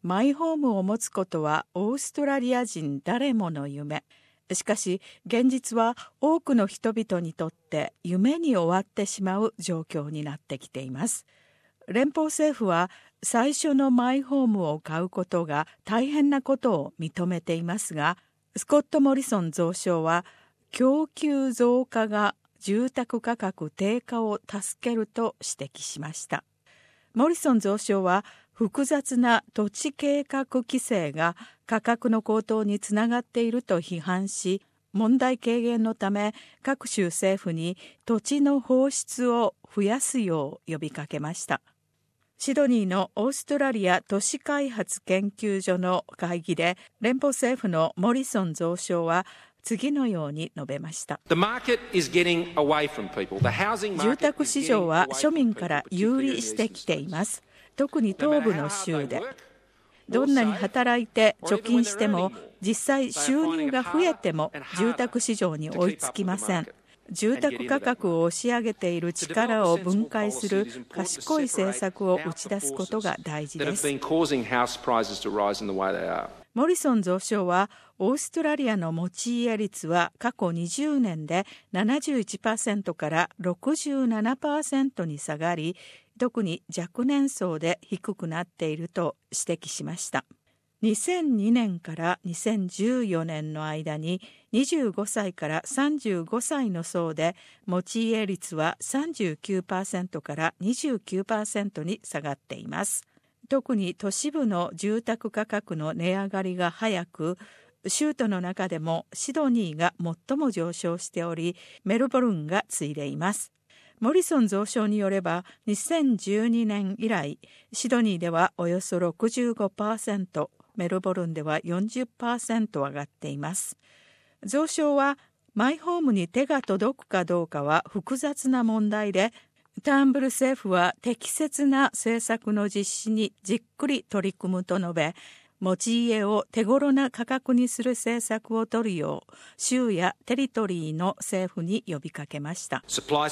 マイホームを持つことはオーストラリア人誰もの夢。しかし現実は多くの人々にとって夢に終わってしまう状況になってきています。連邦政府は最初のマイホームを買うことが大変なことを認めていますが、スコット・モリソン蔵相は供給増加が住宅価格低下を助けると指摘しました。モリソン蔵相は複雑な土地計画規制が価格の高騰につながっていると批判し、問題軽減のため各州政府に土地の放出を増やすよう呼びかけました。シドニーのオーストラリア都市開発研究所の会議で連邦政府のモリソン蔵相は次のように述べました。住宅市場は庶民から有利してきています。特に東部の州で。どんなに働いて貯金しても実際収入が増えても住宅市場に追いつきません。住宅価格を押し上げている力を分解する賢い政策を打ち出すことが大事です。モリソン蔵相はオーストラリアの持ち家率は過去20年で 71% から 67% に下がり、特に若年層で低くなっていると指摘しました。2002年から2014年の間に25歳から35歳の層で持ち家率は 39% から 29% に下がっています。特に都市部の住宅価格の値上がりが早く、州都の中でもシドニーが最も上昇しており、メルボルンが次いでいます。モリソン蔵相によれば、2012年以来、シドニーではおよそ 65%、メルボルンでは 40% 上がっています。蔵相は、マイホームに手が届くかどうかは複雑な問題で、ターンブル政府は適切な政策の実施にじっくり取り組むと述べ、持ち家を手頃な価格にする政策を取るよう州やテリトリーの政府に呼びかけました。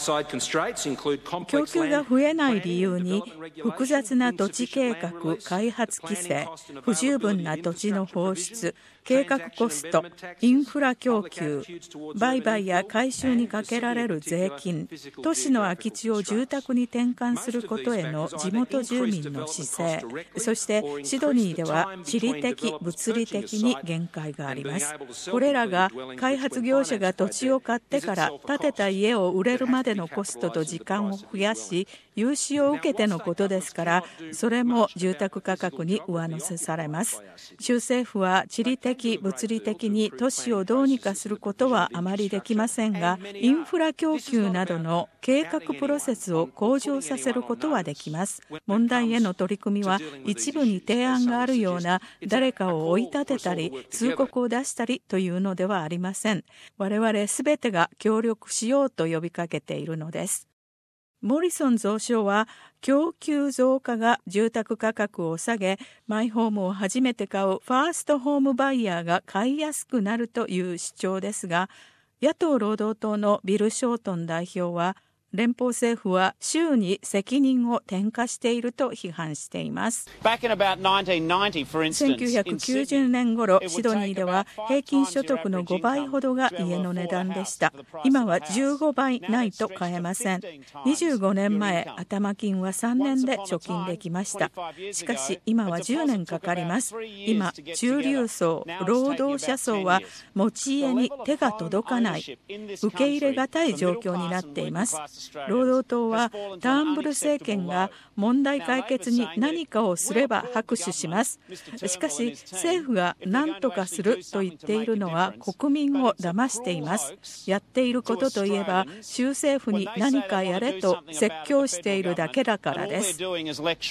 供給が増えない理由に複雑な土地計画、開発規制、不十分な土地の放出、計画コスト、インフラ供給、売買や回収にかけられる税金、都市の空き地を住宅に転換することへの地元住民の姿勢、そしてシドニーでは地理的、物理的に限界があります。これらが開発業者が土地を買ってから建てた家を売れるまでのコストと時間を増やし、融資を受けてのことですから、それも住宅価格に上乗せされます。州政府は地理的、物理的に都市をどうにかすることはあまりできませんが、インフラ供給などの計画プロセスを向上させることはできます。問題への取り組みは一部に提案があるような誰かを追い立てたり通告を出したりというのではありません。我々すべてが協力しようと呼びかけているのです。モリソン蔵相は供給増加が住宅価格を下げ、マイホームを初めて買うファーストホームバイヤーが買いやすくなるという主張ですが、野党労働党のビル・ショートン代表は、連邦政府は州に責任を転嫁していると批判しています。1990年頃、シドニーでは平均所得の5倍ほどが家の値段でした。今は15倍ないと買えません。25年前、頭金は3年で貯金できました。しかし今は10年かかります。今、中流層、労働者層は持ち家に手が届かない、受け入れがたい状況になっています。労働党はターンブル政権が問題解決に何かをすれば拍手します。しかし政府が何とかすると言っているのは国民を騙しています。やっていることといえば州政府に何かやれと説教しているだけだからです。グリー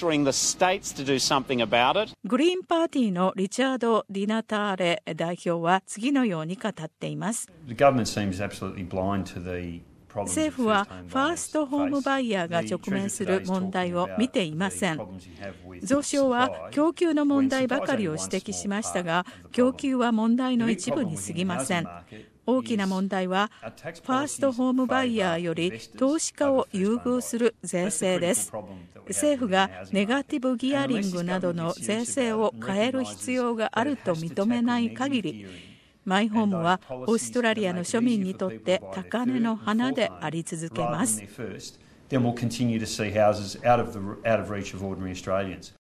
ンパーティーのリチャード・ディナターレ代表は次のように語っています。政府はファーストホームバイヤーが直面する問題を見ていません。蔵相は供給の問題ばかりを指摘しましたが、供給は問題の一部に過ぎません。 大きな問題は、ファーストホームバイヤーより投資家を優遇する税制です。政府がネガティブギアリングなどの税制を変える必要があると認めない限り、マイホームはオーストラリアの庶民にとって高嶺の花であり続けます。 then we'll continue to see houses out of reach of ordinary Australians.